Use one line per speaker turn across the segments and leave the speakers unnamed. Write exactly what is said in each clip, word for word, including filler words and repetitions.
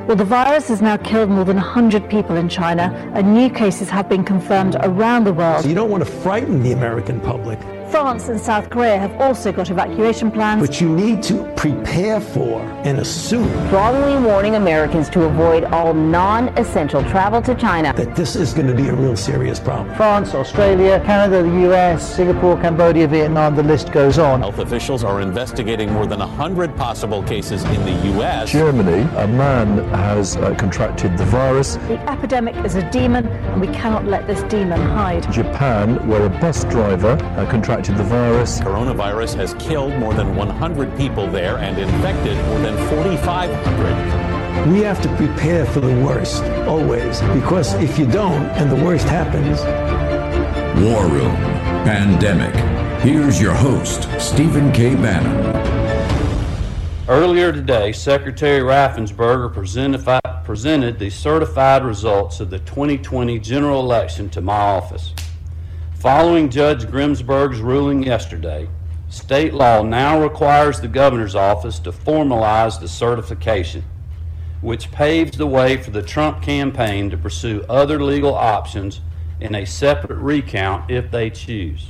Well, the virus has now killed more than one hundred people in China, and new cases have been confirmed around the world.
So you don't want to frighten the American public.
France and South Korea have also got evacuation plans.
But you need to prepare for and assume
strongly warning Americans to avoid all non-essential travel to China.
That this is going to be a real serious problem.
France, Australia, Canada, the U S, Singapore, Cambodia, Vietnam, the list goes on.
Health officials are investigating more than one hundred possible cases in the U S.
Germany, a man has uh, contracted the virus.
The epidemic is a demon, and we cannot let this demon hide.
Japan, where a bus driver uh, contracted the virus.
Coronavirus has killed more than one hundred people there and infected more than forty-five hundred.
We have to prepare for the worst, always, because if you don't and the worst happens...
War Room Pandemic. Here's your host, Stephen K. Bannon.
Earlier today, Secretary Raffensperger presented, presented the certified results of the twenty twenty general election to my office. Following Judge Grimsberg's ruling yesterday, state law now requires the governor's office to formalize the certification, which paves the way for the Trump campaign to pursue other legal options in a separate recount if they choose.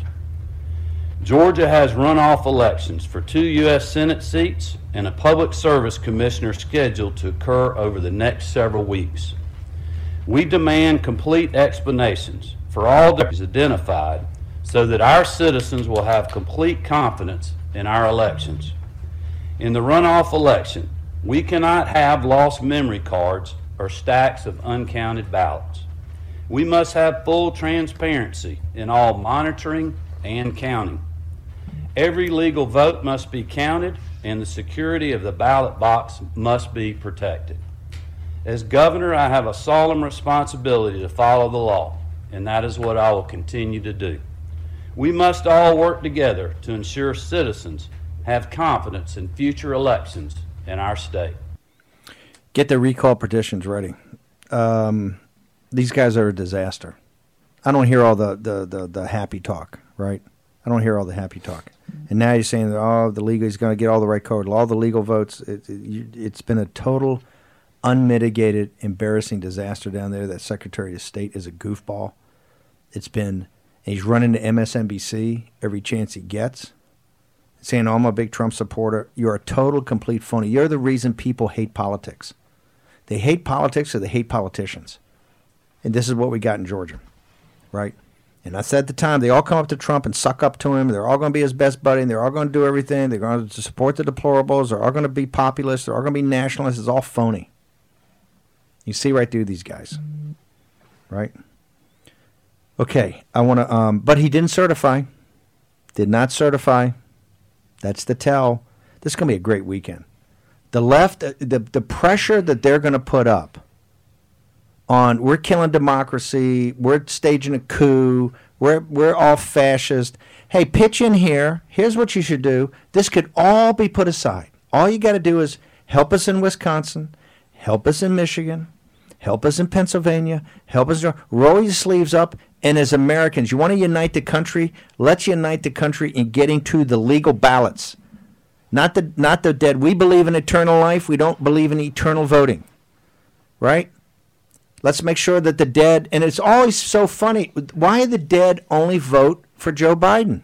Georgia has runoff elections for two U S Senate seats and a public service commissioner scheduled to occur over the next several weeks. We demand complete explanations for all that is identified so that our citizens will have complete confidence in our elections. In the runoff election, we cannot have lost memory cards or stacks of uncounted ballots. We must have full transparency in all monitoring and counting. Every legal vote must be counted, and the security of the ballot box must be protected. As governor, I have a solemn responsibility to follow the law, and that is what I will continue to do. We must all work together to ensure citizens have confidence in future elections in our state.
Get the recall petitions ready. Um, these guys are a disaster. I don't hear all the, the, the, the happy talk, right? I don't hear all the happy talk. And now you're saying that, oh, the legal is going to get all the right code, all the legal votes. It, it, it's been a total unmitigated, embarrassing disaster down there. That Secretary of State is a goofball. It's been, he's running to M S N B C every chance he gets, saying, oh, I'm a big Trump supporter. You're a total, complete phony. You're the reason people hate politics. They hate politics or they hate politicians. And this is what we got in Georgia, right? And I said at the time, they all come up to Trump and suck up to him. They're all going to be his best buddy, and they're all going to do everything. They're going to support the deplorables. They're all going to be populists. They're all going to be nationalists. It's all phony. You see right through these guys, right? Okay, I want to, um, but he didn't certify, did not certify. That's the tell. This is going to be a great weekend. The left, uh, the, the pressure that they're going to put up on, we're killing democracy, we're staging a coup, we're, we're all fascist. Hey, pitch in here. Here's what you should do. This could all be put aside. All you got to do is help us in Wisconsin, help us in Michigan, help us in Pennsylvania, help us, roll your sleeves up. And as Americans, you want to unite the country? Let's unite the country in getting to the legal ballots. Not the not the dead. We believe in eternal life. We don't believe in eternal voting. Right? Let's make sure that the dead, and it's always so funny, why the dead only vote for Joe Biden?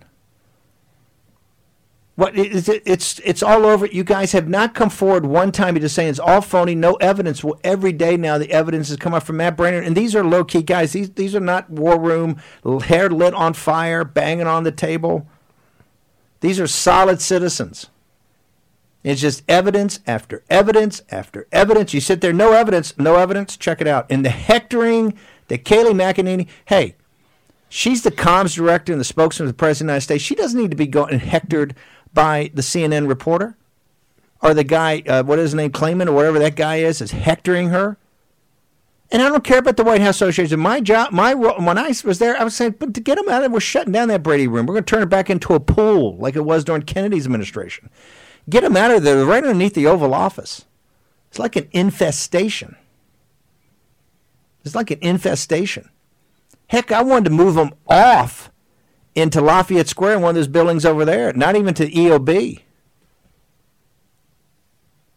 What it's it's it's all over. You guys have not come forward one time. You're just saying it's all phony, no evidence. Well, every day now the evidence has come up from Matt Braynard, and these are low key guys. These these are not war room, hair lit on fire, banging on the table. These are solid citizens. It's just evidence after evidence after evidence. You sit there, no evidence, no evidence. Check it out. And the hectoring, the Kayleigh McEnany. Hey, she's the comms director and the spokesman of the President of the United States. She doesn't need to be going hectored by the C N N reporter or the guy, uh, what is his name, Clayman or whatever that guy is, is hectoring her. And I don't care about the White House Association. My job, my when I was there, I was saying, but to get them out of there, we're shutting down that Brady room. We're going to turn it back into a pool like it was during Kennedy's administration. Get them out of there, right underneath the Oval Office. It's like an infestation. It's like an infestation. Heck, I wanted to move them off into Lafayette Square in one of those buildings over there, not even to E O B.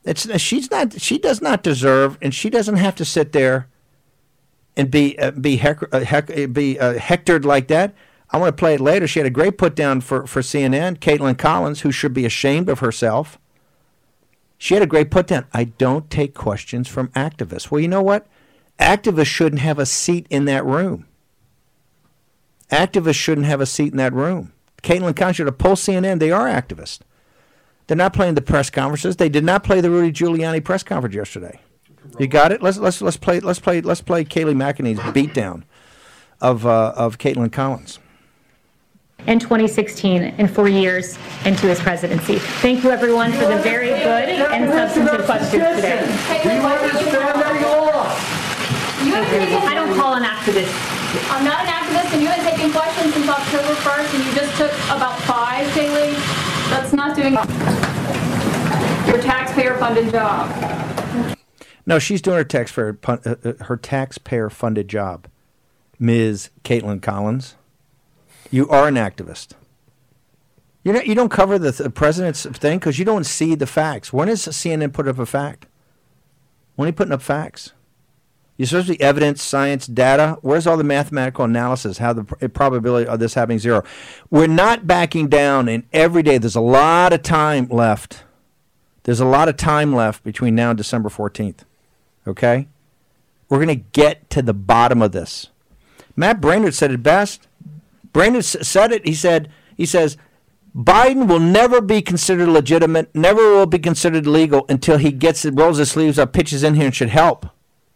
It's she's not. She does not deserve, and she doesn't have to sit there and be uh, be hec- uh, hec- be uh, hectored like that. I want to play it later. She had a great put down for for C N N. Caitlin Collins, who should be ashamed of herself. She had a great put down. I don't take questions from activists. Well, you know what? Activists shouldn't have a seat in that room. Activists shouldn't have a seat in that room. Caitlin Collins should have pulled C N N. They are activists. They're not playing the press conferences. They did not play the Rudy Giuliani press conference yesterday. You got it? Let's let's let's play let's play let's play Kayleigh McEnany's beatdown of uh, of Caitlin Collins.
In twenty sixteen and four years into his presidency. Thank you, everyone, for the very good and substantive questions today.
Do you understand that law?
I don't call an activist.
I'm not an activist, and you have taken questions since October first, and you just took about five, Kayleigh. That's not doing your taxpayer-funded job.
No, she's doing her taxpayer uh, her taxpayer-funded job, Miz Caitlin Collins. You are an activist. You know, you don't cover the, the president's thing because you don't see the facts. When does C N N put up a fact? When are you putting up facts? You're supposed to be evidence, science, data. Where's all the mathematical analysis? How the pr- probability of this happening zero? We're not backing down, and every day there's a lot of time left. There's a lot of time left between now and December fourteenth. Okay? We're going to get to the bottom of this. Matt Braynard said it best. Braynard said it. He said, he says, Biden will never be considered legitimate, never will be considered legal until he gets it, rolls his sleeves up, pitches in here and should help.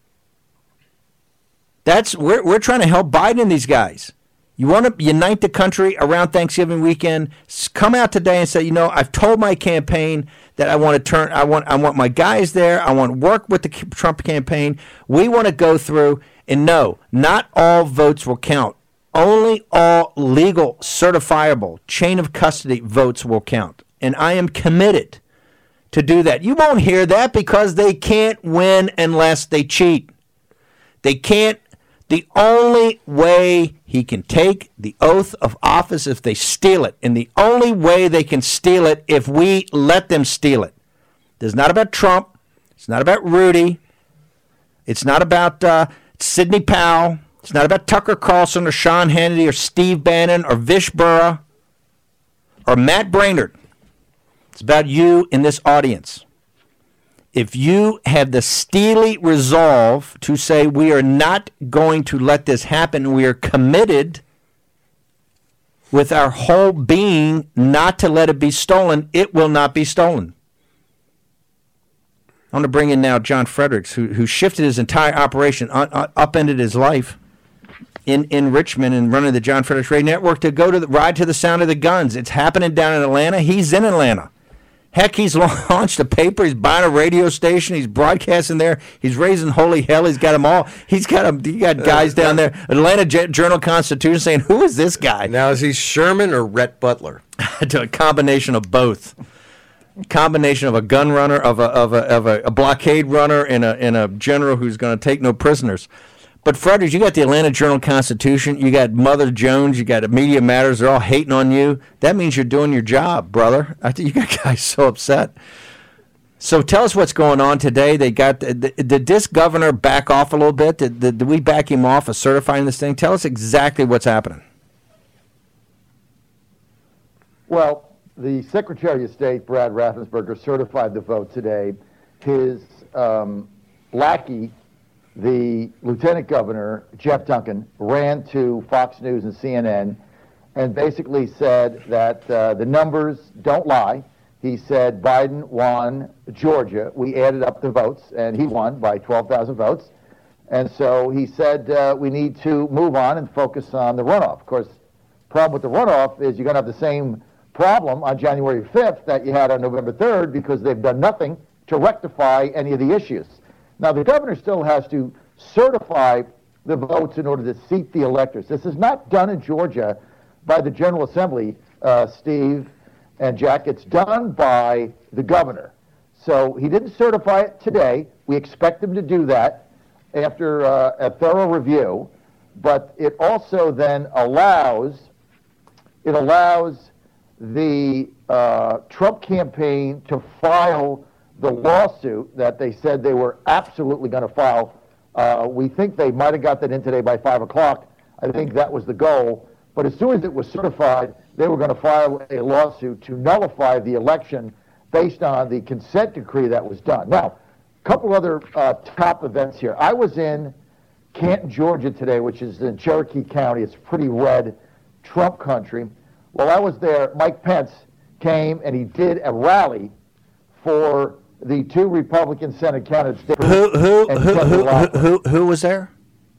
That's we're we're trying to help Biden and these guys. You want to unite the country around Thanksgiving weekend? Come out today and say, you know, I've told my campaign that I want to turn. I want I want my guys there. I want to work with the Trump campaign. We want to go through and no, not all votes will count. Only all legal, certifiable, chain of custody votes will count. And I am committed to do that. You won't hear that because they can't win unless they cheat. They can't. The only way he can take the oath of office if they steal it, and the only way they can steal it if we let them steal it. It's not about Trump. It's not about Rudy. It's not about uh, Sidney Powell. It's not about Tucker Carlson or Sean Hannity or Steve Bannon or Vish Burra or Matt Braynard. It's about you in this audience. If you have the steely resolve to say we are not going to let this happen, we are committed with our whole being not to let it be stolen, it will not be stolen. I want to bring in now John Fredericks, who, who shifted his entire operation, uh, uh, upended his life in, in Richmond and running the John Fredericks Radio Network to go to the ride to the sound of the guns. It's happening down in Atlanta. He's in Atlanta. Heck, he's launched a paper. He's buying a radio station. He's broadcasting there. He's raising holy hell. He's got them all. He's got them. He got guys down there. Atlanta Journal-Constitution saying, "Who is this guy?"
Now, is he Sherman or Rhett Butler?
A combination of both. Combination of a gun runner, of a of a of a, a blockade runner, and a and a general who's going to take no prisoners. But Fredericks, you got the Atlanta Journal-Constitution, you got Mother Jones, you got Media Matters, they're all hating on you. That means you're doing your job, brother. I think you got guys so upset. So tell us what's going on today. They got did this governor back off a little bit? Did, did, did we back him off of certifying this thing? Tell us exactly what's happening.
Well, the Secretary of State, Brad Raffensperger, certified the vote today. His um, lackey, the Lieutenant Governor, Jeff Duncan, ran to Fox News and C N N and basically said that uh, the numbers don't lie. He said Biden won Georgia. We added up the votes, and he won by twelve thousand votes. And so he said uh, we need to move on and focus on the runoff. Of course, the problem with the runoff is you're going to have the same problem on January fifth that you had on November third because they've done nothing to rectify any of the issues. Now, the governor still has to certify the votes in order to seat the electors. This is not done in Georgia by the General Assembly, uh, Steve and Jack. It's done by the governor. So he didn't certify it today. We expect him to do that after uh, a thorough review. But it also then allows, it allows the uh, Trump campaign to file the lawsuit that they said they were absolutely going to file. Uh, we think they might have got that in today by five o'clock. I think that was the goal. But as soon as it was certified, they were going to file a lawsuit to nullify the election based on the consent decree that was done. Now, a couple other uh, top events here. I was in Canton, Georgia today, which is in Cherokee County. It's pretty red Trump country. While I was there, Mike Pence came and he did a rally for the two Republican Senate candidates.
Who who who who, who who who was there?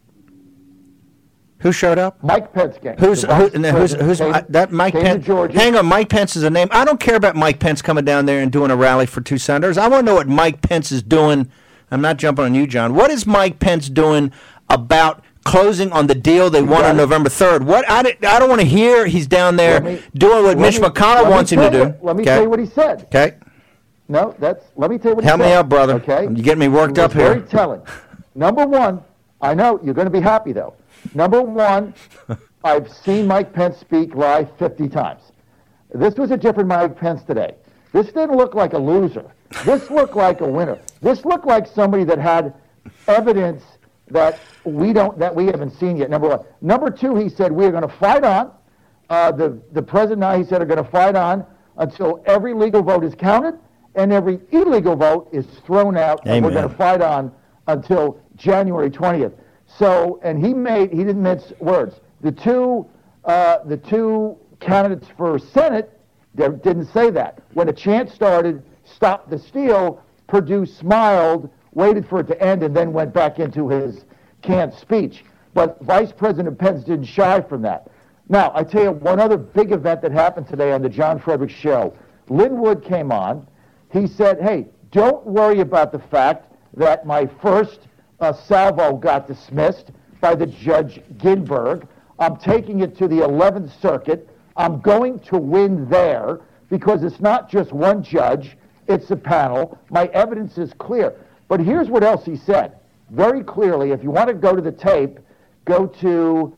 Who showed up?
Mike Pence came.
Who's who, and then who's who's
came,
uh, that? Mike
came
Pence.
to Georgia.
Hang on, Mike Pence is a name. I don't care about Mike Pence coming down there and doing a rally for two senators. I want to know what Mike Pence is doing. I'm not jumping on you, John. What is Mike Pence doing about closing on the deal they won on November third? What I, did, I don't want to hear he's down there
me,
doing what Mitch
me,
McConnell wants him to do.
What, let me
okay.
tell you what he said.
Okay.
No, that's. Let me tell you what
Help
he said.
me out, brother.
Okay.
You're getting me worked
It was
up here.
Very telling. Number one, I know you're going to be happy though. Number one, I've seen Mike Pence speak live fifty times. This was a different Mike Pence today. This didn't look like a loser. This looked like a winner. This looked like somebody that had evidence that we don't, that we haven't seen yet. Number one. Number two, he said we're going to fight on. Uh, the the president now, he said, are going to fight on until every legal vote is counted and every illegal vote is thrown out.
Amen.
And we're going to fight on until January twentieth. So, and he made, he didn't mince words. The two, uh, the two candidates for Senate they didn't say that. When a chant started, stop the steal, Perdue smiled, waited for it to end, and then went back into his canned speech. But Vice President Pence didn't shy from that. Now, I tell you one other big event that happened today on the John Frederick Show. Lin Wood came on. He said, hey, don't worry about the fact that my first uh, salvo got dismissed by the Judge Ginsburg. I'm taking it to the eleventh Circuit. I'm going to win there because it's not just one judge, it's a panel. My evidence is clear. But here's what else he said. Very clearly, if you want to go to the tape, go to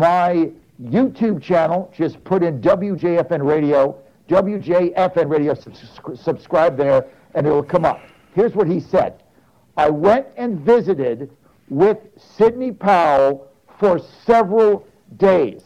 my YouTube channel. Just put in W J F N Radio, W J F N Radio, subs- subscribe there, and it will come up. Here's what he said. I went and visited with Sidney Powell for several days.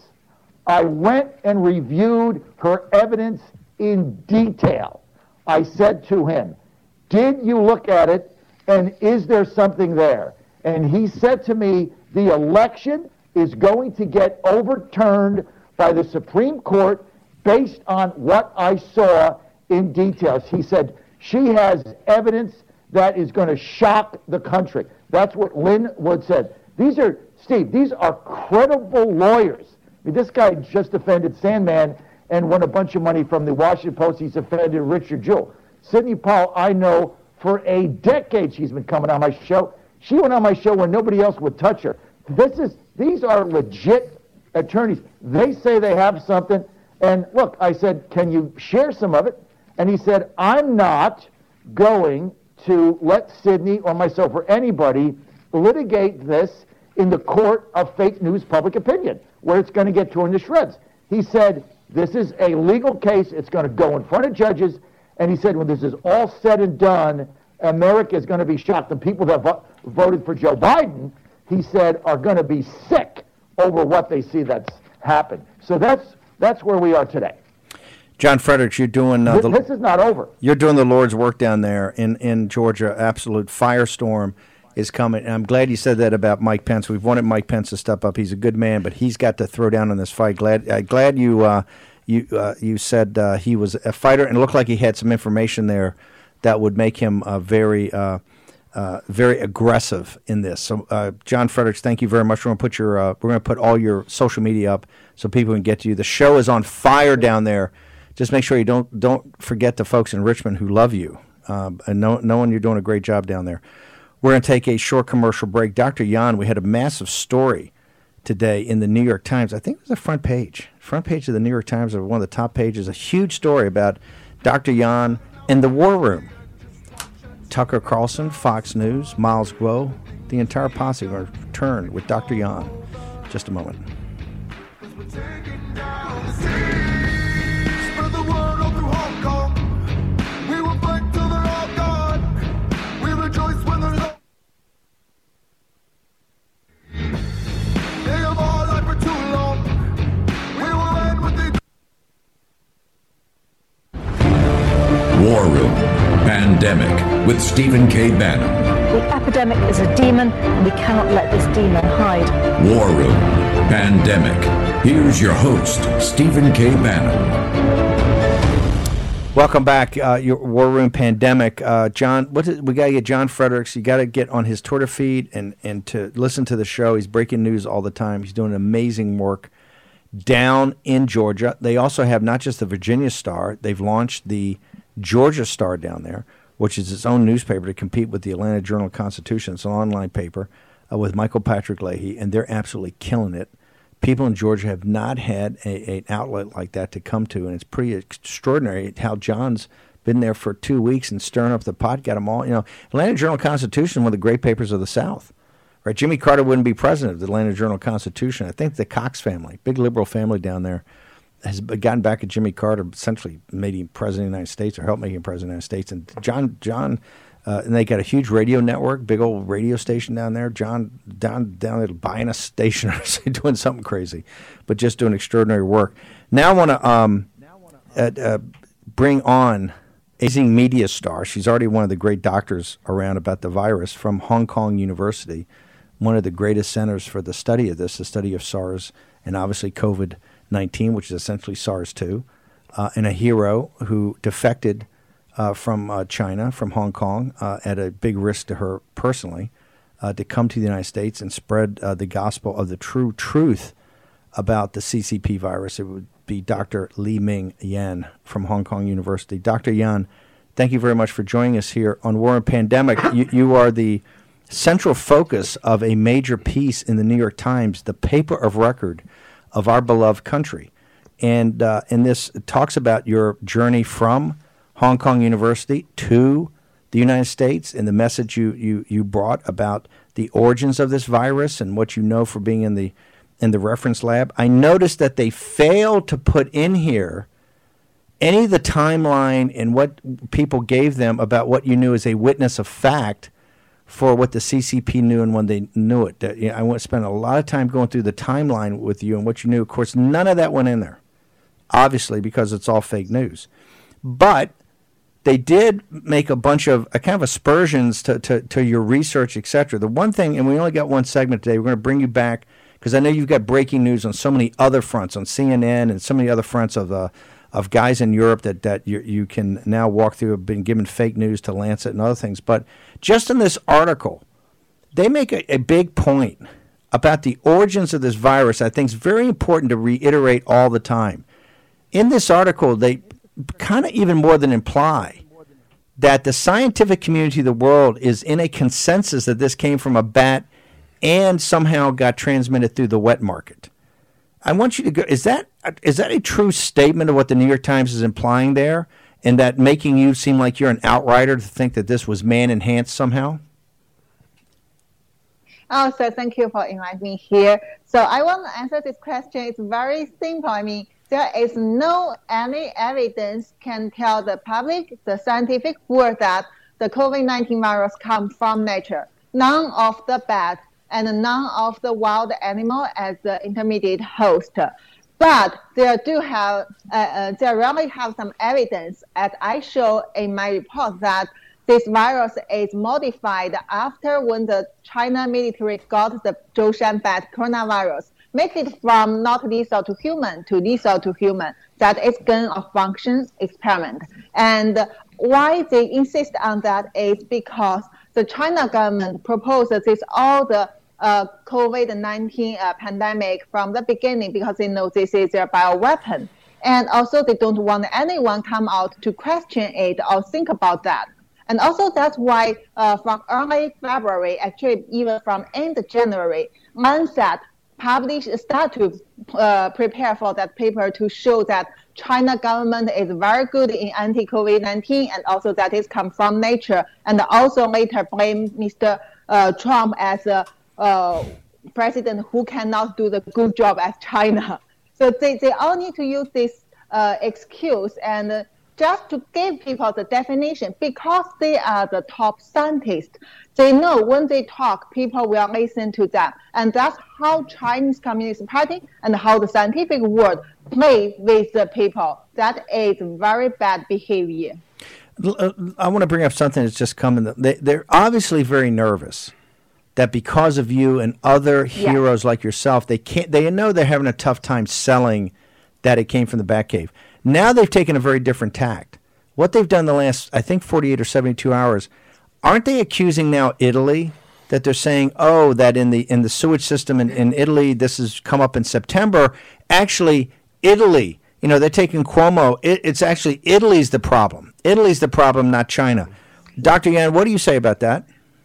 I went and reviewed her evidence in detail. I said to him, did you look at it, and is there something there? And he said to me, the election is going to get overturned by the Supreme Court based on what I saw in details. He said, she has evidence that is going to shock the country. That's what Lin Wood said. These are, Steve, these are credible lawyers. I mean, this guy just defended Sandman and won a bunch of money from the Washington Post. He's defended Richard Jewell. Sidney Powell, I know for a decade she's been coming on my show. She went on my show when nobody else would touch her. This is, these are legit attorneys. They say they have something. And look, I said, can you share some of it? And he said, I'm not going to let Sidney or myself or anybody litigate this in the court of fake news public opinion, where it's going to get torn to shreds. He said, this is a legal case. It's going to go in front of judges. And he said, when this is all said and done, America is going to be shocked. The people that vo- voted for Joe Biden, he said, are going to be sick over what they see that's happened. So that's that's where we are today.
John Fredericks, you're doing uh,
this,
the,
this is not over.
You're doing the Lord's work down there in, in Georgia. Absolute firestorm is coming. And I'm glad you said that about Mike Pence. We've wanted Mike Pence to step up. He's a good man, but he's got to throw down in this fight. Glad uh, glad you uh, you uh, you said uh, he was a fighter, and it looked like he had some information there that would make him uh, very uh, uh, very aggressive in this. So, uh, John Fredericks, thank you very much. We're going to put your uh, we're going to put all your social media up so people can get to you. The show is on fire down there. Just make sure you don't don't forget the folks in Richmond who love you, um, and know, knowing you're doing a great job down there. We're going to take a short commercial break. Doctor Yan, we had a massive story today in the New York Times. I think it was the front page. Front page of the New York Times, or one of the top pages, a huge story about Doctor Yan and the War Room. Tucker Carlson, Fox News, Miles Guo, the entire posse will return with Doctor Yan. Just a moment.
Spread the word all through Hong Kong. We will fight till they're all gone.
with Stephen K. Bannon.
The epidemic is a demon, and we cannot let this demon hide.
War Room Pandemic. Here's your host, Stephen K. Bannon.
Welcome back, uh, your War Room Pandemic. Uh, John, what is, we got to get John Fredericks. You got to get on his Twitter feed and, and to listen to the show. He's breaking news all the time. He's doing amazing work down in Georgia. They also have not just the Virginia Star. They've launched the Georgia Star down there, which is its own newspaper to compete with the Atlanta Journal-Constitution. It's an online paper uh, with Michael Patrick Leahy, and they're absolutely killing it. People in Georgia have not had a, an outlet like that to come to, and it's pretty extraordinary how John's been there for two weeks and stirring up the pot, got them all. You know, Atlanta Journal-Constitution, one of the great papers of the South. Right? Jimmy Carter wouldn't be president of the Atlanta Journal-Constitution. I think the Cox family, big liberal family down there, has gotten back at Jimmy Carter, essentially made him president of the United States or helped make him president of the United States. And John, John, uh, and they got a huge radio network, big old radio station down there. John down down there buying a station or doing something crazy, but just doing extraordinary work. Now I want to um, uh, uh, bring on amazing media star. She's already one of the great doctors around about the virus from Hong Kong University, one of the greatest centers for the study of this, the study of SARS and obviously COVID nineteen, which is essentially SARS two, uh, and a hero who defected uh, from uh, China, from Hong Kong, uh, at a big risk to her personally, uh, to come to the United States and spread uh, the gospel of the true truth about the C C P virus. It would be Doctor Li Ming Yan from Hong Kong University. Doctor Yan, thank you very much for joining us here on War and Pandemic. You, you are the central focus of a major piece in the New York Times, the paper of record of our beloved country. And uh, and this talks about your journey from Hong Kong University to the United States and the message you, you, you brought about the origins of this virus and what you know for being in the in the reference lab. I noticed that they failed to put in here any of the timeline and what people gave them about what you knew as a witness of fact for what the C C P knew and when they knew it. Uh, you know, I want to spend a lot of time going through the timeline with you and what you knew. Of course, none of that went in there, obviously, because it's all fake news. But they did make a bunch of uh, kind of aspersions to, to, to your research, et cetera. The one thing, and we only got one segment today, we're going to bring you back because I know you've got breaking news on so many other fronts, on C N N and so many other fronts of uh, of guys in Europe that, that you, you can now walk through, have been given fake news to Lancet and other things. But just in this article, they make a, a big point about the origins of this virus. I think it's very important to reiterate all the time. In this article, they kind of even more than imply that the scientific community of the world is in a consensus that this came from a bat and somehow got transmitted through the wet market. I want you to go. Is that is that a true statement of what the New York Times is implying there, and that making you seem like you're an outrider to think that this was man-enhanced somehow?
Oh, so thank you for inviting me here. So I want to answer this question. It's very simple. I mean, there is no any evidence can tell the public, the scientific world, that the COVID nineteen virus comes from nature. None of the bats and none of the wild animal as the intermediate host. But there do have, uh, uh, there really have some evidence, as I show in my report, that this virus is modified after when the China military got the Zhoushan bat coronavirus, make it from not lethal to human to lethal to human. That is gain of function experiment. And why they insist on that is because the China government proposes this all the uh, COVID nineteen uh, pandemic from the beginning because they know this is their bioweapon. And also they don't want anyone come out to question it or think about that. And also that's why uh, from early February, actually even from end of January, Lancet published, start to uh, prepare for that paper to show that China government is very good in anti-COVID nineteen and also that it comes from nature. And also later blame Mister Uh, Trump as a uh, president who cannot do the good job as China. So they, they all need to use this uh, excuse and uh, just to give people the definition, because they are the top scientists. They know when they talk, people will listen to them. And that's how Chinese Communist Party and how the scientific world play with the people. That is very bad behavior.
I want to bring up something that's just coming. They, they're obviously very nervous that because of you and other
Yeah.
heroes like yourself, they can't. They know they're having a tough time selling that it came from the Batcave. Now they've taken a very different tact. What they've done the last, I think, forty-eight or seventy-two hours, aren't they accusing now Italy that they're saying, oh, that in the in the sewage system in, in Italy, this has come up in September. Actually, Italy, you know, they're taking Cuomo. It, it's actually Italy's the problem. Italy's the problem, not China. Doctor Yan, what do you say about that?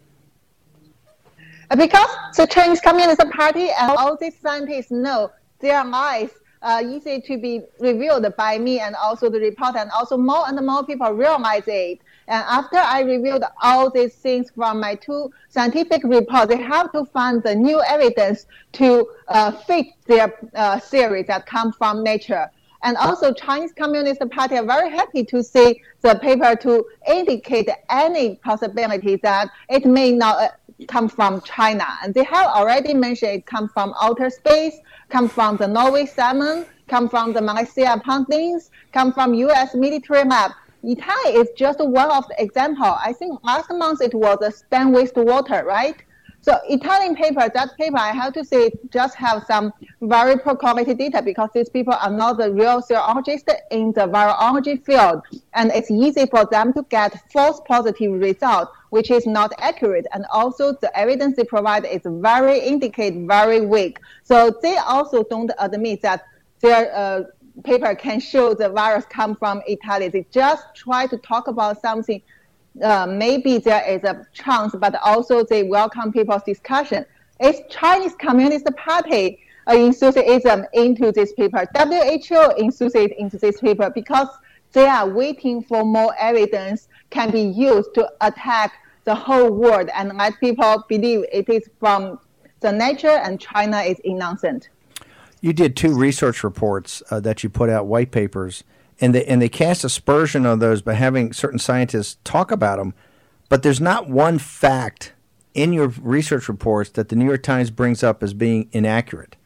Because the Chinese Communist Party and all these scientists know their lies uh, easy to be revealed by me and also the report, and also more and more people realize it. And after I reviewed all these things from my two scientific reports, they have to find the new evidence to uh, fit their uh, theory that come from nature. And also, Chinese Communist Party are very happy to see the paper to indicate any possibility that it may not uh, come from China. And they have already mentioned it comes from outer space, come from the Norway salmon, come from the Malaysia pumpkins, come from U S military lab. Italy is just one of the example. I think last month it was a Stan wastewater, right? So Italian paper, that paper, I have to say, just have some very poor quality data because these people are not the real serologists in the virology field. And it's easy for them to get false positive results, which is not accurate. And also the evidence they provide is very, indicate very weak. So they also don't admit that their uh, paper can show the virus come from Italy. They just try to talk about something. Uh, maybe there is a chance, but also they welcome people's discussion. It's Chinese Communist Party uh, enthusiasm into this paper. W H O enthusiasm into this paper because they are waiting for more evidence can be used to attack the whole world and let people believe it is from the nature and China is innocent.
You did two research reports uh, that you put out, white papers, and they and they cast aspersion on those by having certain scientists talk about them, but there's not one fact in your research reports that the New York Times brings up as being inaccurate.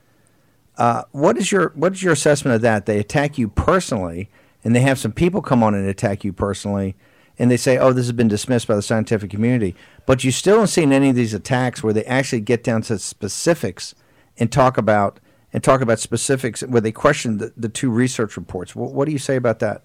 Uh, what is your what is your assessment of that? They attack you personally, and they have some people come on and attack you personally, and they say, "Oh, this has been dismissed by the scientific community," but you still don't see any of these attacks where they actually get down to specifics and talk about. And talk about specifics where they question the, the two research reports. What, what do you say about that?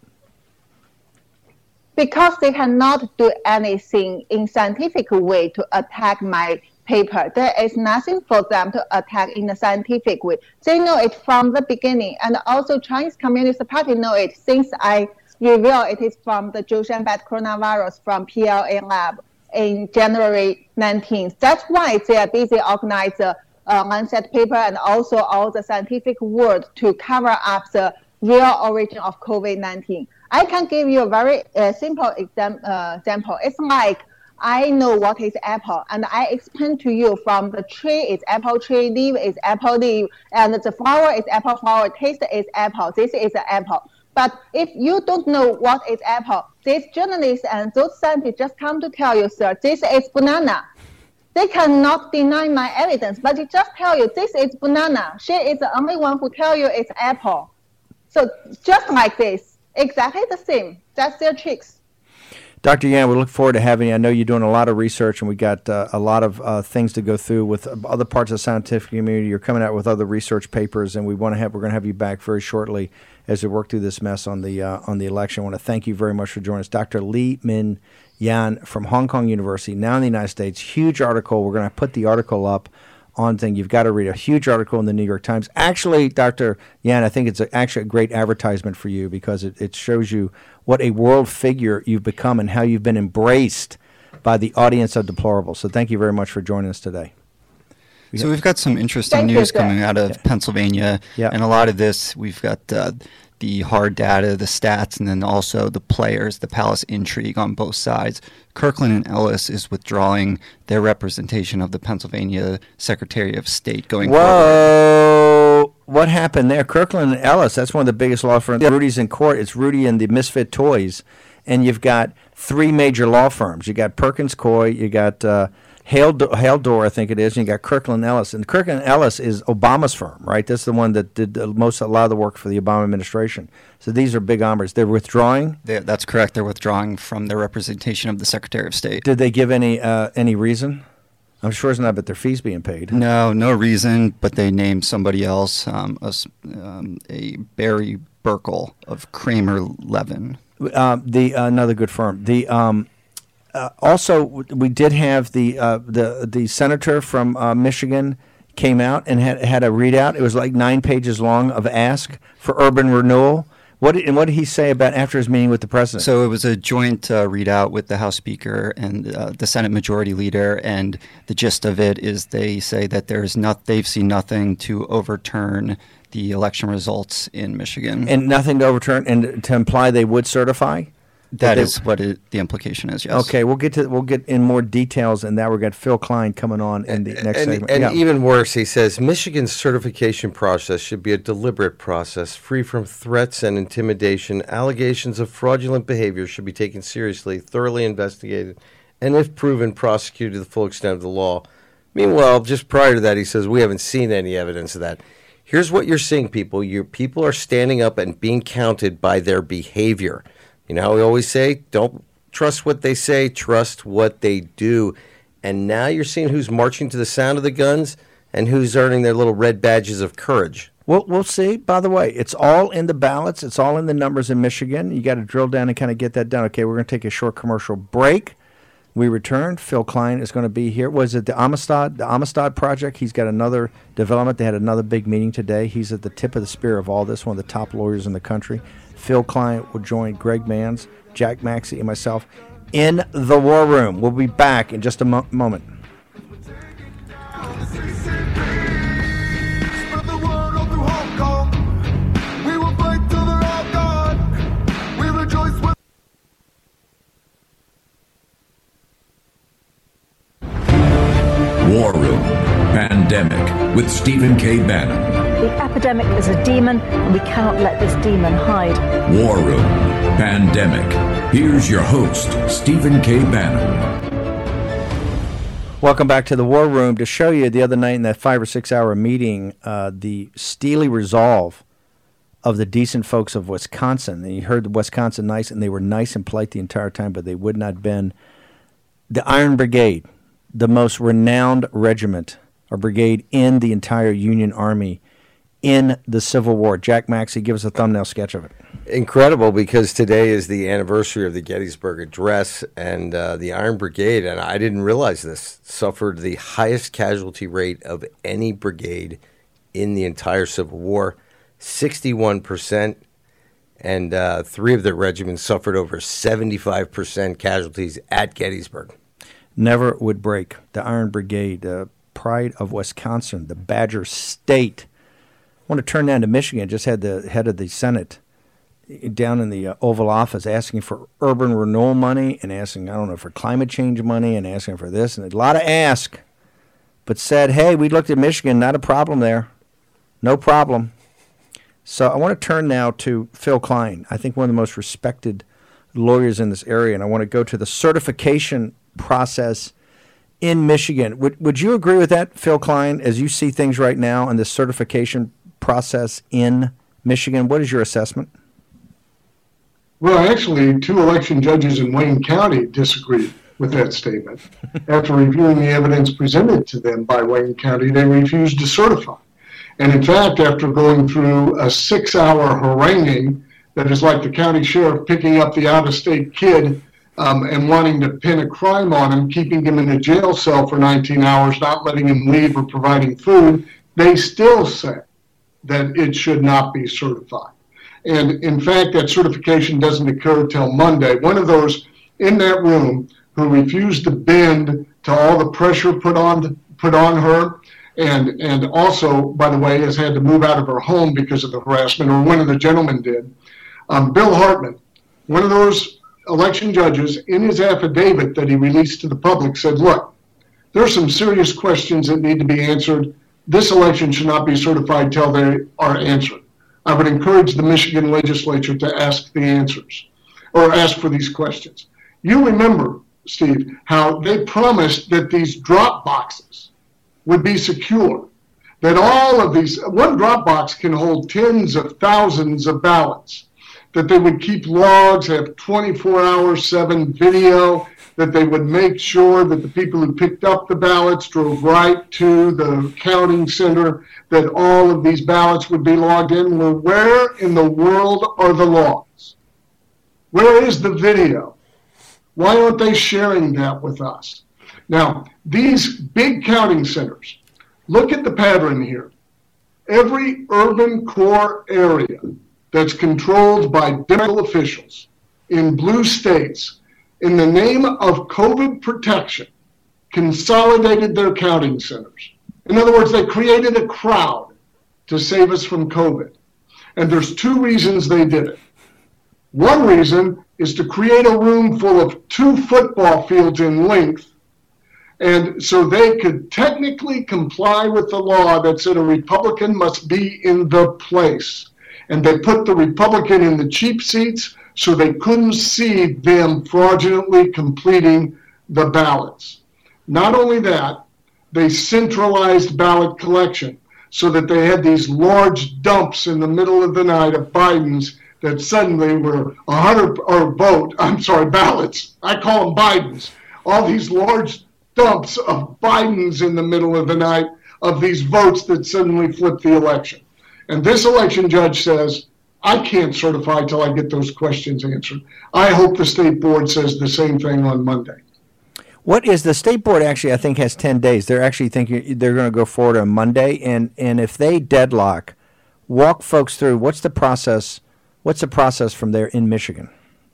Because they cannot do anything in scientific way to attack my paper. There is nothing for them to attack in a scientific way. They know it from the beginning. And also Chinese Communist Party know it since I reveal it is from the Zhoushan bat coronavirus from P L A lab in January nineteenth. That's why they are busy organizing Uh, Lancet paper and also all the scientific world to cover up the real origin of COVID nineteen. I can give you a very uh, simple exam, uh, example. It's like I know what is apple, and I explain to you from the tree is apple tree, leaf is apple leaf, and the flower is apple flower, taste is apple. This is an apple. But if you don't know what is apple, these journalists and those scientists just come to tell you, sir, this is banana. They cannot deny my evidence, but they just tell you this is banana. She is the only one who tell you it's apple. So just like this, exactly the same. That's their tricks.
Doctor Yan, we look forward to having you. I know you're doing a lot of research, and we got uh, a lot of uh, things to go through with other parts of the scientific community. You're coming out with other research papers, and we want to have we're going to have you back very shortly as we work through this mess on the uh, on the election. I want to thank you very much for joining us, Doctor Li Min Yan from Hong Kong University, now in the United States. Huge article. We're going to put the article up on thing. You've got to read a huge article in the New York Times. Actually, Doctor Yan, I think it's a, actually a great advertisement for you because it, it shows you what a world figure you've become and how you've been embraced by the audience of deplorables. So thank you very much for joining us today. We
so we've got some interesting
Thank
news
you,
coming out of
Yeah.
Pennsylvania,
Yeah.
and a lot of this, we've got uh, the hard data, the stats, and then also the players, the palace intrigue on both sides. Kirkland and Ellis is withdrawing their representation of the Pennsylvania Secretary of State going forward.
Whoa! What happened there? Kirkland and Ellis, that's one of the biggest law firms. Rudy's in court. It's Rudy and the Misfit Toys. And you've got three major law firms. You got Perkins Coie, you got uh, Hale, Hale Dorr, I think it is, and you got Kirkland Ellis. And Kirkland Ellis is Obama's firm, right? That's the one that did the most, a lot of the work for the Obama administration. So these are big hombres. They're withdrawing?
They, that's correct. They're withdrawing from their representation of the Secretary of State.
Did they give any uh, any reason? I'm sure it's not about their fees being paid.
No, no reason, but they named somebody else, um, a, um, a Barry Burkle of Kramer Levin.
Uh, the uh, another good firm. The um, uh, also we did have the uh, the the senator from uh, Michigan came out and had had a readout. It was like nine pages long of ask for urban renewal. What did, and what did he say about after his meeting with the president?
So it was a joint uh, readout with the House Speaker and uh, the Senate Majority Leader, and the gist of it is they say that there's not they've seen nothing to overturn the election results in Michigan,
and nothing to overturn and to imply they would certify.
That is what it, the implication is. Yes.
Okay, we'll get to we'll get in more details, and that we've got Phil Klein coming on in the next
and,
segment.
And
yeah.
even worse, he says Michigan's certification process should be a deliberate process, free from threats and intimidation. Allegations of fraudulent behavior should be taken seriously, thoroughly investigated, and if proven, prosecuted to the full extent of the law. Meanwhile, just prior to that, he says we haven't seen any evidence of that. Here's what you're seeing, people. Your people are standing up and being counted by their behavior. You know how we always say, don't trust what they say, trust what they do. And now you're seeing who's marching to the sound of the guns and who's earning their little red badges of courage.
Well, we'll see. By the way, it's all in the ballots. It's all in the numbers in Michigan. You got to drill down and kind of get that done. Okay, we're going to take a short commercial break. We return. Phil Klein is going to be here. Was it the Amistad, the Amistad Project? He's got another development. They had another big meeting today. He's at the tip of the spear of all this, one of the top lawyers in the country. Phil Klein will join Greg Manns, Jack Maxey, and myself in the War Room. We'll be back in just a mo- moment.
War Room Pandemic with Stephen K. Bannon.
The epidemic is a demon, and we cannot let this demon hide.
War Room Pandemic. Here's your host, Stephen K. Bannon.
Welcome back to the War Room. To show you the other night in that five or six hour meeting, uh, the steely resolve of the decent folks of Wisconsin. And you heard the Wisconsin nice, and they were nice and polite the entire time, but they would not bend. The Iron Brigade, the most renowned regiment or brigade in the entire Union Army in the Civil War. Jack Maxey, give us a thumbnail sketch of it.
Incredible, because today is the anniversary of the Gettysburg Address, and uh, the Iron Brigade, and I didn't realize this, suffered the highest casualty rate of any brigade in the entire Civil War, sixty-one percent, and uh, three of their regiments suffered over seventy-five percent casualties at Gettysburg.
Never would break. The Iron Brigade, uh, pride of Wisconsin, the Badger State. I want to turn down to Michigan. Just had the head of the Senate down in the uh, Oval Office asking for urban renewal money and asking, I don't know, for climate change money and asking for this. And a lot of ask, but said, hey, we looked at Michigan, not a problem there. No problem. So I want to turn now to Phil Klein, I think one of the most respected lawyers in this area, and I want to go to the certification process in Michigan. Would would you agree with that, Phil Klein, as you see things right now in the certification process in Michigan? What is your assessment?
Well, actually, two election judges in Wayne County disagreed with that statement. After reviewing the evidence presented to them by Wayne County, they refused to certify. And in fact, after going through a six-hour haranguing that is like the county sheriff picking up the out-of-state kid um, and wanting to pin a crime on him, keeping him in a jail cell for nineteen hours, not letting him leave or providing food, they still say that it should not be certified. And in fact, that certification doesn't occur till Monday. One of those in that room who refused to bend to all the pressure put on put on her, and and also, by the way, has had to move out of her home because of the harassment, or one of the gentlemen did. Um, Bill Hartman, one of those election judges, in his affidavit that he released to the public, said, look, there's some serious questions that need to be answered. This election should not be certified till they are answered. I would encourage the Michigan legislature to ask the answers, or ask for these questions. You remember Steve, how they promised that these drop boxes would be secure, that all of these, one drop box can hold tens of thousands of ballots, that they would keep logs, have twenty-four hour seven video, that they would make sure that the people who picked up the ballots drove right to the counting center, that all of these ballots would be logged in. Well, where in the world are the logs? Where is the video? Why aren't they sharing that with us? Now, these big counting centers, look at the pattern here. Every urban core area that's controlled by medical officials in blue states, in the name of COVID protection, consolidated their counting centers. In other words, they created a crowd to save us from COVID. And there's two reasons they did it. One reason is to create a room full of two football fields in length, and so they could technically comply with the law that said a Republican must be in the place. And they put the Republican in the cheap seats so they couldn't see them fraudulently completing the ballots. Not only that, they centralized ballot collection so that they had these large dumps in the middle of the night of Biden's that suddenly were a hundred or vote, I'm sorry, ballots. I call them Biden's. All these large dumps of Biden's in the middle of the night of these votes that suddenly flipped the election. And this election judge says, I can't certify till I get those questions answered. I hope the state board says the same thing on Monday.
What is the state board actually, I think, has ten days. They're actually thinking they're going to go forward on Monday. And, and if they deadlock, walk folks through what's the process, what's the process from there in Michigan?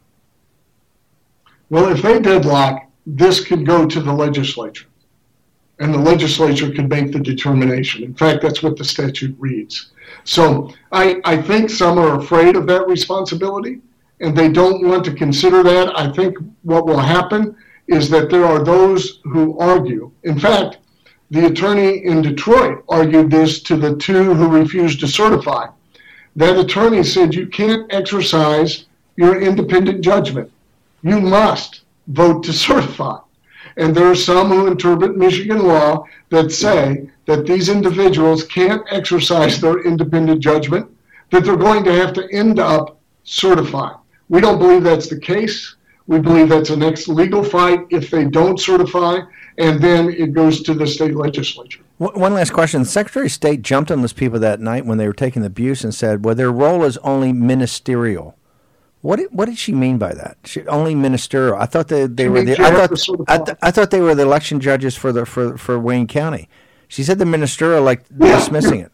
Well, if they deadlock, this could go to the legislature. And the legislature could make the determination. In fact, that's what the statute reads. So I, I think some are afraid of that responsibility, and they don't want to consider that. I think what will happen is that there are those who argue. In fact, the attorney in Detroit argued this to the two who refused to certify. That attorney said you can't exercise your independent judgment. You must vote to certify. And there are some who interpret Michigan law that say that these individuals can't exercise their independent judgment, that they're going to have to end up certifying. We don't believe that's the case. We believe that's the next legal fight if they don't certify, and then it goes to the state legislature.
One last question. The Secretary of State jumped on those people that night when they were taking the abuse and said, well, their role is only ministerial. What did, what did she mean by that? She, only ministerial. I thought they, they were the I thought sort of I, th- I thought they were the election judges for the for for Wayne County. She said the ministerial, like
yeah,
dismissing
yeah.
it.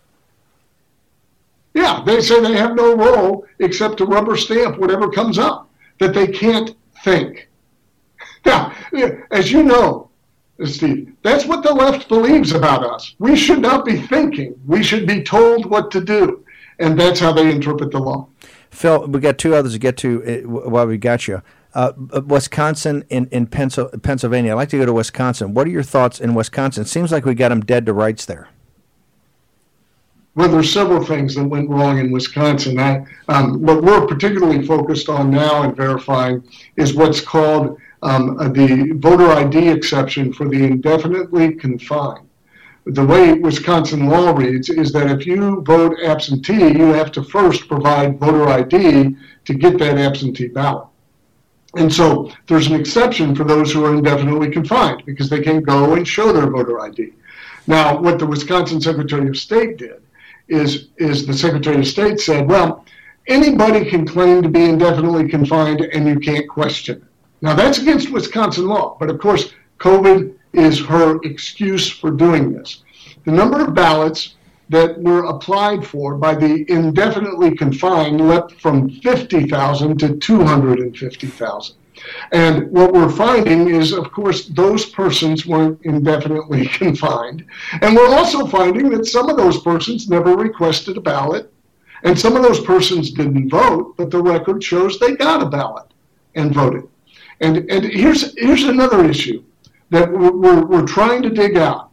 Yeah, they say they have no role except to rubber stamp whatever comes up, that they can't think. Now, as you know, Steve, that's what the left believes about us. We should not be thinking. We should be told what to do. And that's how they interpret the law.
Phil, we got two others to get to while we got you. Uh, Wisconsin and in, in Pennsylvania. I'd like to go to Wisconsin. What are your thoughts in Wisconsin? It seems like we got them dead to rights there.
Well, there's several things that went wrong in Wisconsin. I, um, what we're particularly focused on now and verifying is what's called um, the voter I D exception for the indefinitely confined. The way Wisconsin law reads is that if you vote absentee, you have to first provide voter I D to get that absentee ballot. And so there's an exception for those who are indefinitely confined because they can go and show their voter I D. Now, what the Wisconsin Secretary of State did is, is the Secretary of State said, well, anybody can claim to be indefinitely confined and you can't question it. Now, that's against Wisconsin law, but of course, COVID is her excuse for doing this. The number of ballots that were applied for by the indefinitely confined leapt from fifty thousand to two hundred fifty thousand. And what we're finding is, of course, those persons weren't indefinitely confined. And we're also finding that some of those persons never requested a ballot, and some of those persons didn't vote, but the record shows they got a ballot and voted. And, and here's, here's another issue that we're, we're trying to dig out.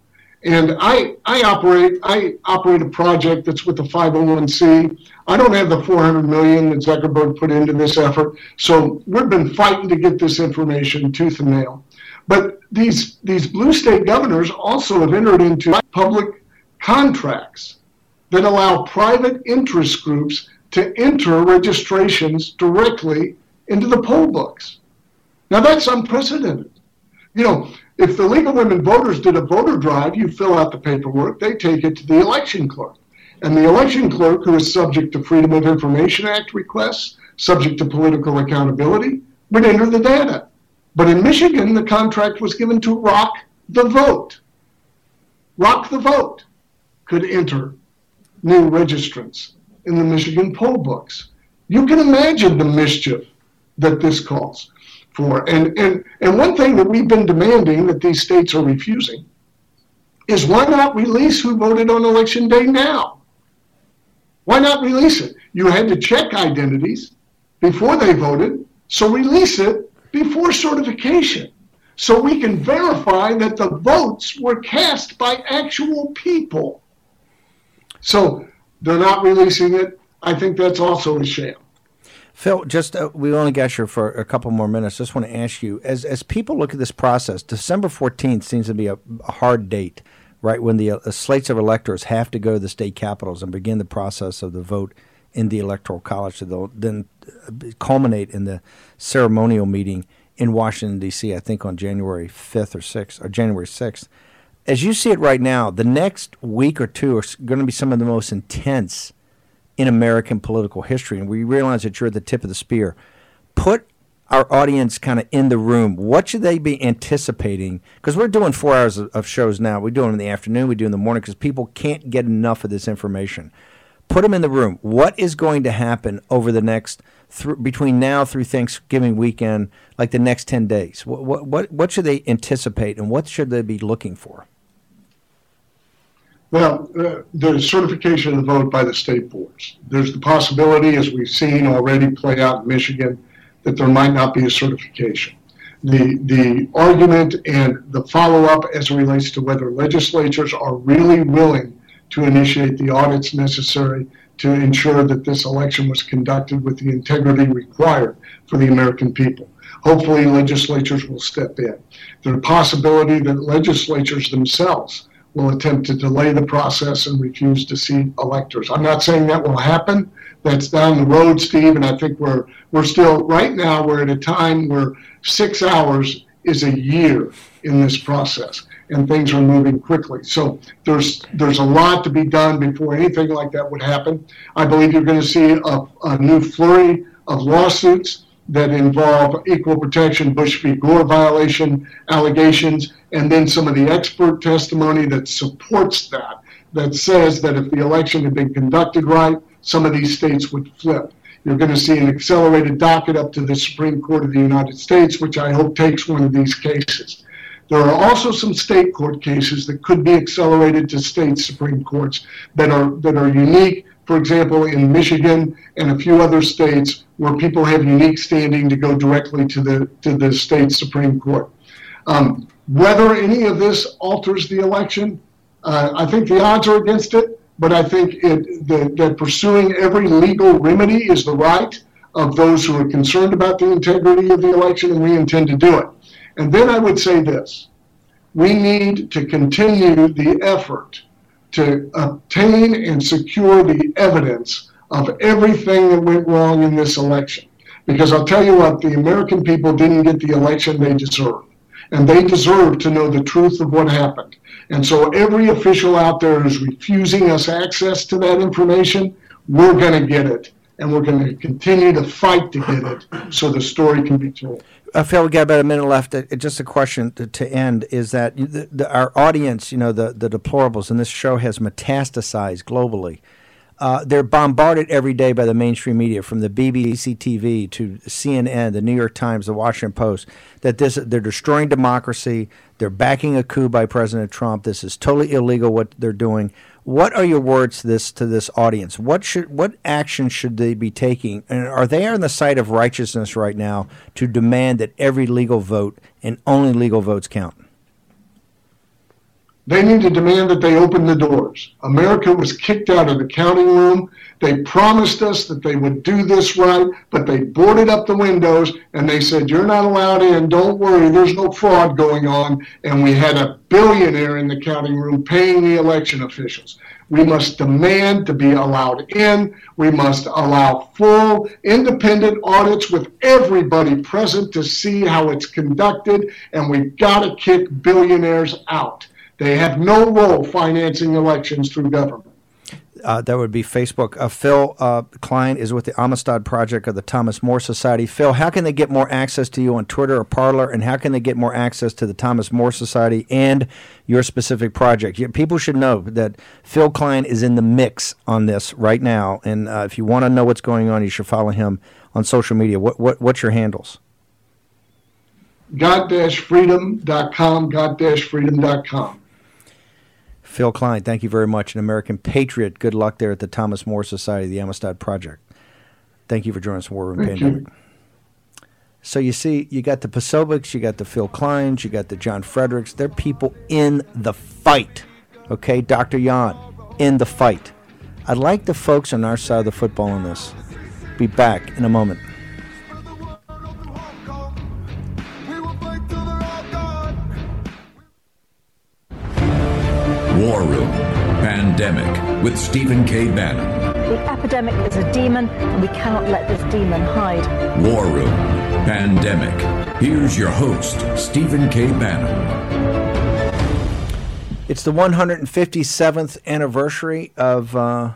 And I, I operate I operate a project that's with the five oh one c. I don't have the four hundred million dollars that Zuckerberg put into this effort. So we've been fighting to get this information tooth and nail. But these, these blue state governors also have entered into public contracts that allow private interest groups to enter registrations directly into the poll books. Now that's unprecedented. You know, if the League of Women Voters did a voter drive, you fill out the paperwork, they take it to the election clerk. And the election clerk, who is subject to Freedom of Information Act requests, subject to political accountability, would enter the data. But in Michigan, the contract was given to Rock the Vote. Rock the Vote could enter new registrants in the Michigan poll books. You can imagine the mischief that this calls for. And, and, and one thing that we've been demanding that these states are refusing is why not release who voted on election day now? Why not release it? You had to check identities before they voted, so release it before certification so we can verify that the votes were cast by actual people. So they're not releasing it. I think that's also a sham.
Phil, just uh, we only got you for a couple more minutes. Just want to ask you, as as people look at this process, December fourteenth seems to be a, a hard date, right, when the uh, slates of electors have to go to the state capitals and begin the process of the vote in the Electoral College to so then culminate in the ceremonial meeting in Washington, D C, I think on January fifth or sixth, or January sixth. As you see it right now, the next week or two are going to be some of the most intense in American political history, and we realize that you're at the tip of the spear. Put our audience kind of in the room. What should they be anticipating? Because we're doing four hours of, of shows now. We do them in the afternoon, we do in the morning, because people can't get enough of this information. Put them in the room. What is going to happen over the next, th- between now through Thanksgiving weekend, like the next ten days? What, what, what, what should they anticipate, and what should they be looking for?
Well, uh, the certification of the vote by the state boards. There's the possibility, as we've seen already play out in Michigan, that there might not be a certification. The, the argument and the follow-up as it relates to whether legislatures are really willing to initiate the audits necessary to ensure that this election was conducted with the integrity required for the American people. Hopefully, legislatures will step in. There's a possibility that legislatures themselves will attempt to delay the process and refuse to seat electors. I'm not saying that will happen. That's down the road, Steve, and I think we're we're still, right now, we're at a time where six hours is a year in this process, and things are moving quickly. So there's there's a lot to be done before anything like that would happen. I believe you're going to see a, a new flurry of lawsuits that involve equal protection, Bush v. Gore violation allegations, and then some of the expert testimony that supports that, that says that if the election had been conducted right, some of these states would flip. You're going to see an accelerated docket up to the Supreme Court of the United States, which I hope takes one of these cases. There are also some state court cases that could be accelerated to state Supreme Courts that are that are unique. For example, in Michigan and a few other states where people have unique standing to go directly to the to the state Supreme Court. Um, whether any of this alters the election, uh, I think the odds are against it, but I think it, that, that pursuing every legal remedy is the right of those who are concerned about the integrity of the election, and we intend to do it. And then I would say this: we need to continue the effort to obtain and secure the evidence of everything that went wrong in this election. Because I'll tell you what, the American people didn't get the election they deserved. And they deserve to know the truth of what happened. And so every official out there who's refusing us access to that information, we're going to get it. And we're going to continue to fight to get it so the story can be told.
Uh, Phil, we got about a minute left. Uh, just a question to, to end is that the, the, our audience, you know, the, the deplorables in this show has metastasized globally. Uh, they're bombarded every day by the mainstream media, from the B B C T V to C N N, the New York Times, the Washington Post, that this they're destroying democracy. They're backing a coup by President Trump. This is totally illegal what they're doing. What are your words to this to this audience? What should what action should they be taking? And are they on the side of righteousness right now to demand that every legal vote and only legal votes count?
They need to demand that they open the doors. America was kicked out of the counting room. They promised us that they would do this right, but they boarded up the windows and they said, you're not allowed in. Don't worry, there's no fraud going on. And we had a billionaire in the counting room paying the election officials. We must demand to be allowed in. We must allow full independent audits with everybody present to see how it's conducted. And we've got to kick billionaires out. They have no role financing elections through government.
Uh, that would be Facebook. Uh, Phil uh, Klein is with the Amistad Project of the Thomas More Society. Phil, how can they get more access to you on Twitter or Parler, and how can they get more access to the Thomas More Society and your specific project? You, people should know that Phil Klein is in the mix on this right now, and uh, if you want to know what's going on, you should follow him on social media. What, what What's your handles?
got dash freedom dot com, got dash freedom dot com.
Phil Klein, thank you very much. An American patriot. Good luck there at the Thomas More Society, the Amistad Project. Thank you for joining us, War Room
Thank
Pandemic.
you.
So you see, you got the Posobics, you got the Phil Kleins, you got the John Fredericks. They're people in the fight. Okay, Doctor Yan, in the fight. I'd like the folks on our side of the football on this. Be back in a moment.
War Room Pandemic with Stephen K. Bannon.
The epidemic is a demon, and we cannot let this demon hide.
War Room Pandemic. Here's your host, Stephen K. Bannon.
It's the one hundred fifty-seventh anniversary of uh,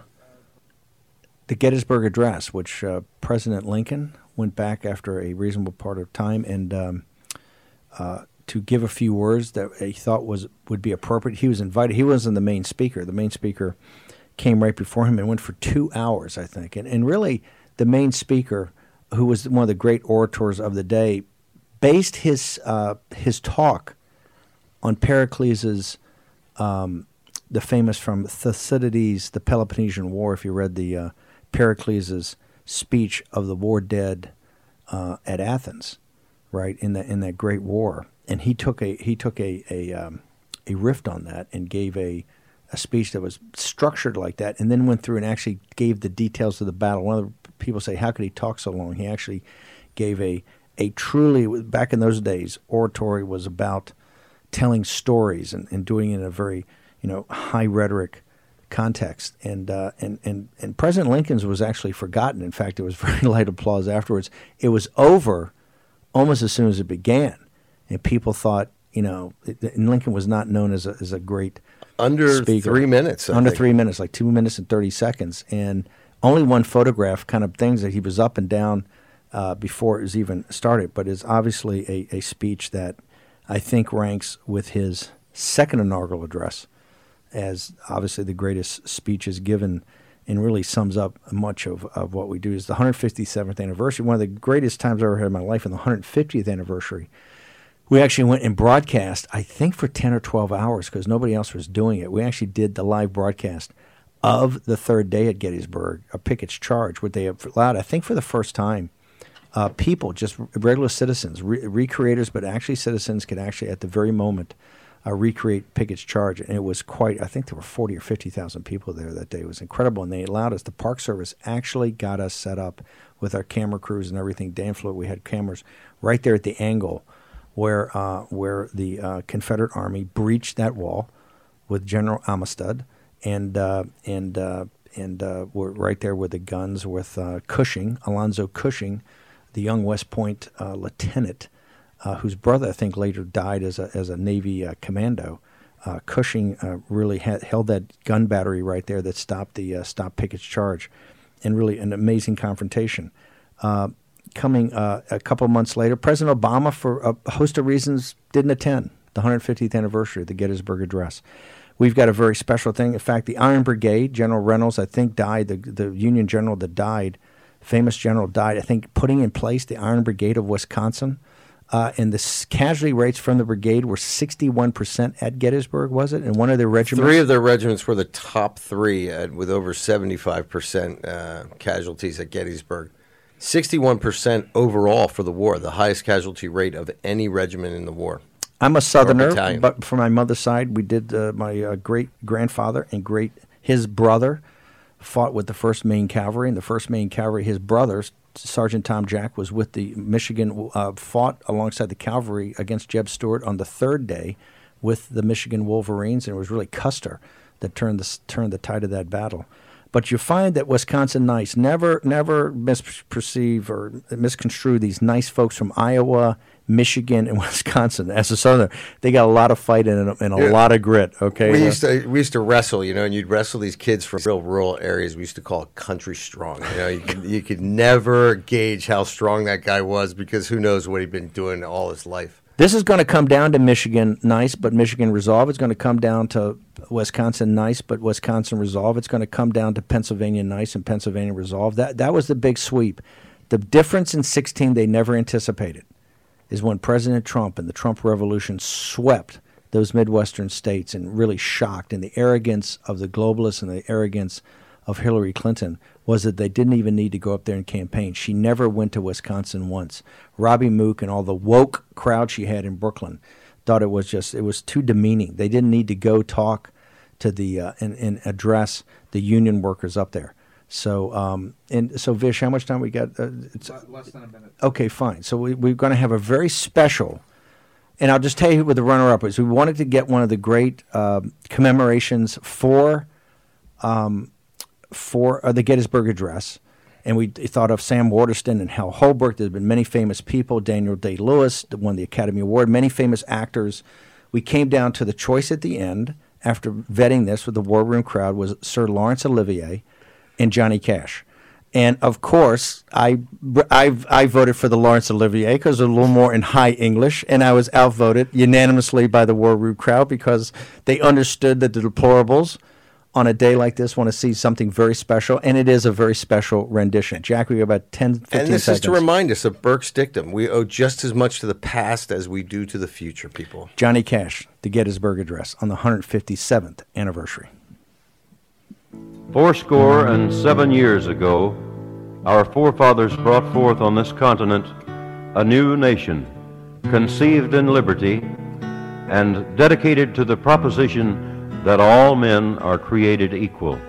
the Gettysburg Address, which uh, President Lincoln went back after a reasonable part of time and um, uh, to give a few words that he thought was would be appropriate. He was invited. He wasn't the main speaker. The main speaker came right before him and went for two hours, I think. And, and really, the main speaker, who was one of the great orators of the day, based his uh, his talk on Pericles' um, the famous from Thucydides, the Peloponnesian War. If you read the uh, Pericles' speech of the war dead uh, at Athens, right in the in that great war. And he took a he took a a, um, a riff on that and gave a, a speech that was structured like that, and then went through and actually gave the details of the battle. One of the people say, "How could he talk so long?" He actually gave a a truly back in those days, oratory was about telling stories and, and doing it in a very you know high rhetoric context. And uh, and and and President Lincoln's was actually forgotten. In fact, it was very light applause afterwards. It was over almost as soon as it began. And people thought, you know, and Lincoln was not known as a as a great
under
speaker.
three minutes. I
under
think.
three minutes, like two minutes and thirty seconds, and only one photograph, kind of things that he was up and down uh, before it was even started. But it's obviously a, a speech that I think ranks with his second inaugural address as obviously the greatest speeches given, and really sums up much of, of what we do. Is the one hundred fifty-seventh anniversary, one of the greatest times I ever had in my life, and the one hundred fiftieth anniversary. We actually went and broadcast, I think, for ten or twelve hours because nobody else was doing it. We actually did the live broadcast of the third day at Gettysburg, a Pickett's Charge, where they have allowed, I think for the first time, uh, people, just regular citizens, re- recreators, but actually citizens could actually, at the very moment, uh, recreate Pickett's Charge. And it was quite, I think there were forty or fifty thousand people there that day. It was incredible. And they allowed us, the Park Service actually got us set up with our camera crews and everything. Dan flew, we had cameras right there at the angle where uh, where the uh, Confederate Army breached that wall with General Amistad, and uh, and uh, and uh, were right there with the guns with uh, Cushing, Alonzo Cushing, the young West Point uh, lieutenant, uh, whose brother I think later died as a as a Navy uh, commando. Uh, Cushing uh, really had, held that gun battery right there that stopped the uh, stopped Pickett's Charge, and really an amazing confrontation. Uh, Coming uh, a couple months later, President Obama, for a host of reasons, didn't attend the one hundred fiftieth anniversary of the Gettysburg Address. We've got a very special thing. In fact, the Iron Brigade, General Reynolds, I think, died. The, the Union general that died, famous general, died, I think, putting in place the Iron Brigade of Wisconsin. Uh, and the casualty rates from the brigade were sixty-one percent at Gettysburg, was it? And one of their regiments?
Three of their regiments were the top three at, with over seventy-five percent uh, casualties at Gettysburg. sixty-one percent overall for the war, the highest casualty rate of any regiment in the war.
I'm a Southerner,
Italian.
but from my mother's side, we did. Uh, my uh, great grandfather and great his brother fought with the First Maine Cavalry, and the First Maine Cavalry, his brother, Sergeant Tom Jack, was with the Michigan. Uh, fought alongside the cavalry against Jeb Stuart on the third day with the Michigan Wolverines, and it was really Custer that turned the turned the tide of that battle. But you find that Wisconsin nice never never misperceive or misconstrue these nice folks from Iowa, Michigan, and Wisconsin. As a Southerner, they got a lot of fight and a, and a
Yeah.
lot of grit. Okay,
We
Uh,
used to we used to wrestle, you know, and you'd wrestle these kids from real rural areas. We used to call it country strong. You know, you could, you could never gauge how strong that guy was because who knows what he'd been doing all his life.
This is going to come down to Michigan nice, but Michigan resolve. It's going to come down to Wisconsin nice, but Wisconsin resolve. It's going to come down to Pennsylvania nice and Pennsylvania resolve. That that was the big sweep. The difference in sixteen they never anticipated is when President Trump and the Trump Revolution swept those Midwestern states and really shocked. And the arrogance of the globalists and the arrogance of Hillary Clinton was that they didn't even need to go up there and campaign. She never went to Wisconsin once. Robbie Mook and all the woke crowd she had in Brooklyn thought it was just, it was too demeaning. They didn't need to go talk to the, uh, and, and address the union workers up there. So, um, and so Vish, how much time we got? Uh, it's,
Less than a minute.
Okay, fine. So we, we're going to have a very special, and I'll just tell you who the runner-up is. We wanted to get one of the great uh, commemorations for um, for uh, the Gettysburg Address, and we thought of Sam Waterston and Hal Holbrook. There's been many famous people. Daniel Day-Lewis won the Academy Award. Many famous actors. We came down to the choice at the end after vetting this with the War Room crowd was Sir Laurence Olivier and Johnny Cash. And of course, I, I, I voted for the Laurence Olivier because a little more in high English, and I was outvoted unanimously by the War Room crowd because they understood that the deplorables on a day like this want to see something very special, and it is a very special rendition. Jack, we got about ten, fifteen
And this
seconds.
is to remind us of Burke's dictum. We owe just as much to the past as we do to the future, people.
Johnny Cash, the Gettysburg Address on the one hundred fifty-seventh anniversary.
Fourscore and seven years ago, our forefathers brought forth on this continent a new nation, conceived in liberty and dedicated to the proposition that all men are created equal.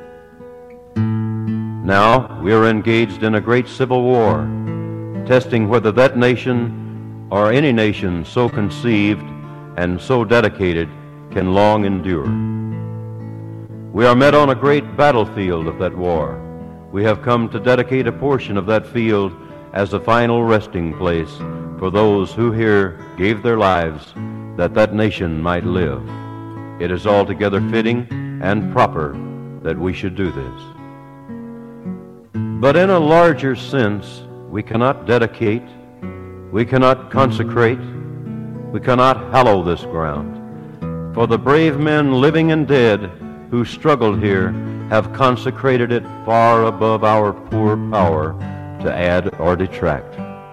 Now we are engaged in a great civil war, testing whether that nation or any nation so conceived and so dedicated can long endure. We are met on a great battlefield of that war. We have come to dedicate a portion of that field as a final resting place for those who here gave their lives that that nation might live. It is altogether fitting and proper that we should do this. But in a larger sense, we cannot dedicate, we cannot consecrate, we cannot hallow this ground. For the brave men living and dead who struggled here have consecrated it far above our poor power to add or detract.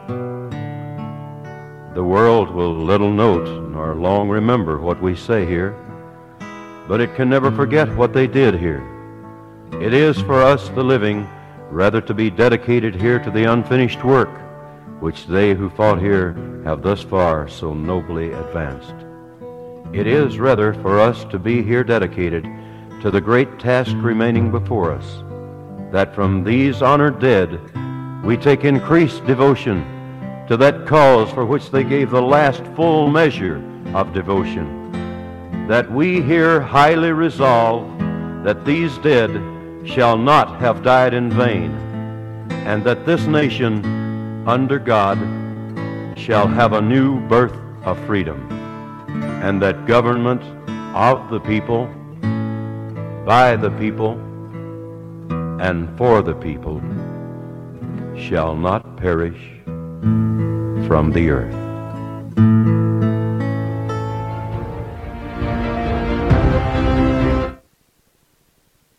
The world will little note nor long remember what we say here, but it can never forget what they did here. It is for us, the living, rather to be dedicated here to the unfinished work which they who fought here have thus far so nobly advanced. It is rather for us to be here dedicated to the great task remaining before us, that from these honored dead we take increased devotion to that cause for which they gave the last full measure of devotion, that we here highly resolve that these dead shall not have died in vain, and that this nation, under God, shall have a new birth of freedom, and that government of the people, by the people, and for the people shall not perish from the earth.